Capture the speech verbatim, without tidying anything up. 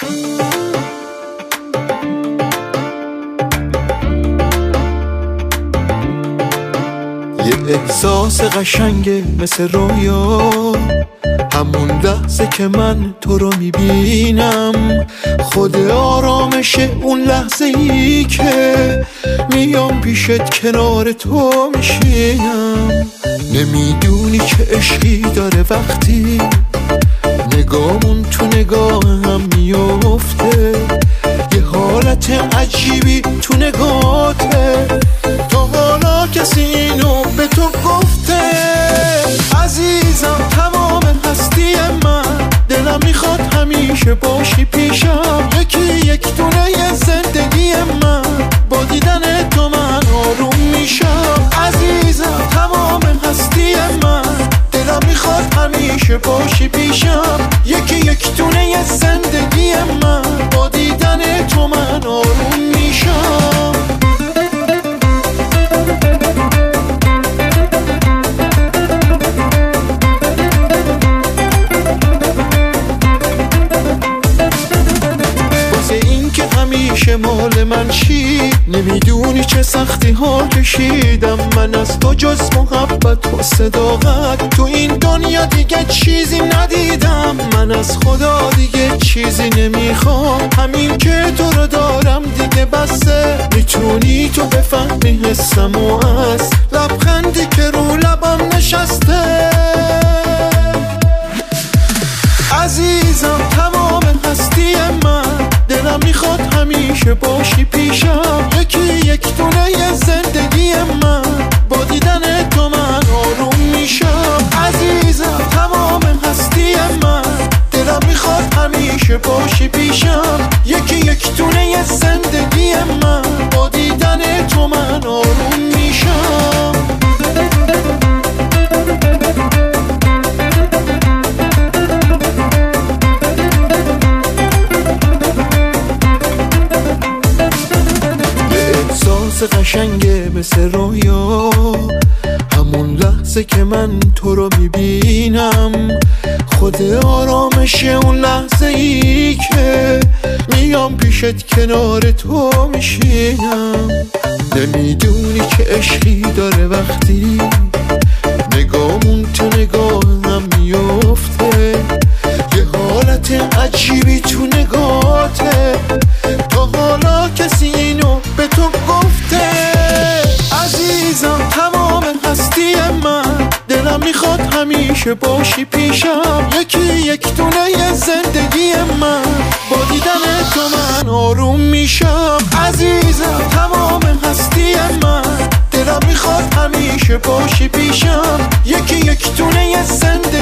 یه احساس قشنگه مثل رویا، همون لحظه که من تو رو میبینم، خود آرامشه اون لحظه ای که میام پیشت کنار تو میشینم. نمیدونی که عشقی داره وقتی نگامون تو نگاه هم میفته، یه حالت عجیبی تو نگاته، تا حالا کسی اینو به تو گفته؟ عزیزم تمام هستی من، دلم میخواد همیشه باشی پیشم، یکی یک دونه زندگی من، با دیدن تو من آروم میشم. عزیزم تمام هستی من، دلم میخواد همیشه باشی پیشم، یکی یک دونه زندگی من، با دیدن تو من آروم میشم. همیشه مال من چی؟ نمیدونی چه سختی ها کشیدم من از تو، جز محبت و صداقت تو این دنیا دیگه چیزی ندیدم. من از خدا دیگه چیزی نمیخوام، همین که تو رو دارم دیگه بسه. میتونی تو بفهمی حسم و از لبخندی که رو لبم نشسته. عزیزم تمام هستی من، دلم میخواد همیشه باشی پیشم، یکی یک دونه زندگی من، با دیدن تو من آروم میشم. عزیزم تمام هستی من، دلم میخواد همیشه باشی پیشم، یکی یک دونه زندگی من، با دیدن تو من آروم میشم. قشنگه مثل رویا، همون لحظه که من تو رو میبینم، خود آرامشه اون لحظه ای که میام پیشت کنار تو میشینم. نمیدونی که عشقی داره وقتی نگامون تو نگاه هم میفته، یه حالت عجیبی تو نگاته، تا حالا کسی اینو به تو گفته؟ عزیزم تمام هستی من، دلم میخواد همیشه باشی پیشم، یکی یک دونه زندگی من، با دیدن تو من آروم میشم. عزیزم تمام هستی من، دلم میخواد همیشه باشی پیشم، یکی یک دونه زندگی